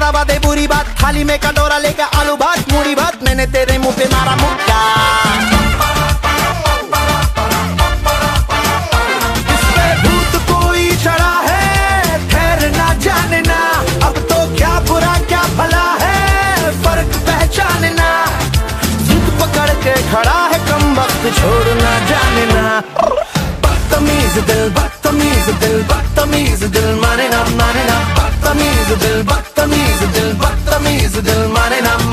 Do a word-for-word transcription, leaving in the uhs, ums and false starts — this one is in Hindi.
दवा दे बुरी बात, थाली में कटोरा लेकर आलू भात मूड़ी भात, मैंने तेरे मुंह पे मारा मुक्का। इस पे भूत कोई चढ़ा है, ठहरना जानना, अब तो क्या बुरा क्या भला है, फर्क पहचानना। जिद पकड़ के खड़ा है कम वक्त, छोड़ना जानना। बदतमीज दिल बदतमीज दिल बदतमीज दिल, माने ना माने ना। बदतमीज दिल बदतमीज दिल बदतमीज दिल, माने ना।